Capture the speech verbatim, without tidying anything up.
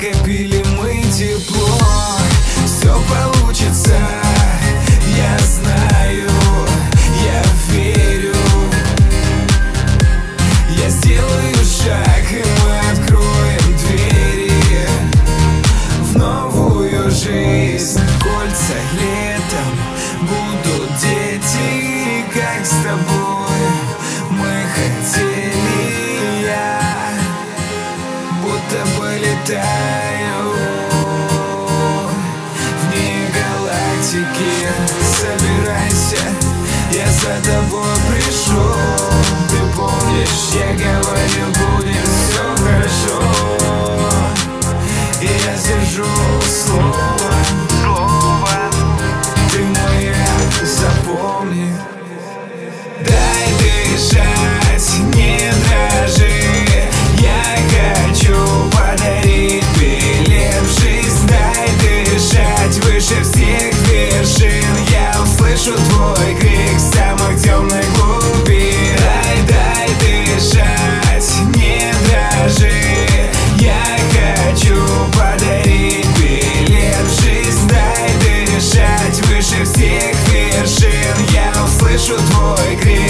накопили мы тепло. Все получится, я знаю, я верю. Я сделаю шаг, и мы откроем двери в новую жизнь. Кольца летом будут дети, как с тобой мы хотели. Я будто полетаю вне галактики. Собирайся, я за тобой пришел. Ты помнишь, я говорил, будет все хорошо. И я сдержу слово, ты моя, запомни. Дай дышать, не дрожи. Я хочу подарить билет в жизнь. Дай дышать выше всех вершин. Я услышу твой крик с самых темных глубин. Дай, дай дышать, не дрожи. Я хочу подарить билет в жизнь. Дай дышать выше всех вершин. Я услышу твой крик.